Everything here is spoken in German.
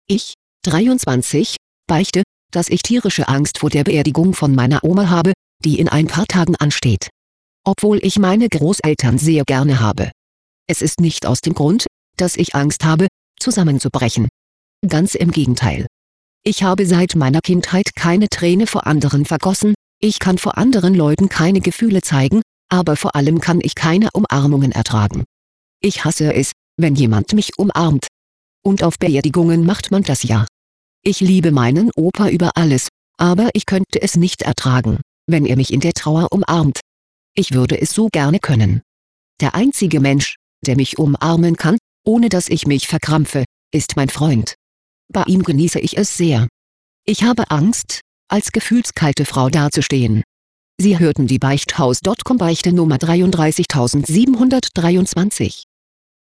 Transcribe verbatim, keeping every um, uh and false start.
Ich, dreiundzwanzig, beichte, dass ich tierische Angst vor der Beerdigung von meiner Oma habe, die in ein paar Tagen ansteht. Obwohl ich meine Großeltern sehr gerne habe. Es ist nicht aus dem Grund, dass ich Angst habe, zusammenzubrechen. Ganz im Gegenteil. Ich habe seit meiner Kindheit keine Träne vor anderen vergossen, ich kann vor anderen Leuten keine Gefühle zeigen, aber vor allem kann ich keine Umarmungen ertragen. Ich hasse es, wenn jemand mich umarmt. Und auf Beerdigungen macht man das ja. Ich liebe meinen Opa über alles, aber ich könnte es nicht ertragen, wenn er mich in der Trauer umarmt. Ich würde es so gerne können. Der einzige Mensch, der mich umarmen kann, ohne dass ich mich verkrampfe, ist mein Freund. Bei ihm genieße ich es sehr. Ich habe Angst, als gefühlskalte Frau dazustehen. Sie hörten die Beichthaus Punkt com Beichte Nummer dreiunddreißigtausendsiebenhundertdreiundzwanzig.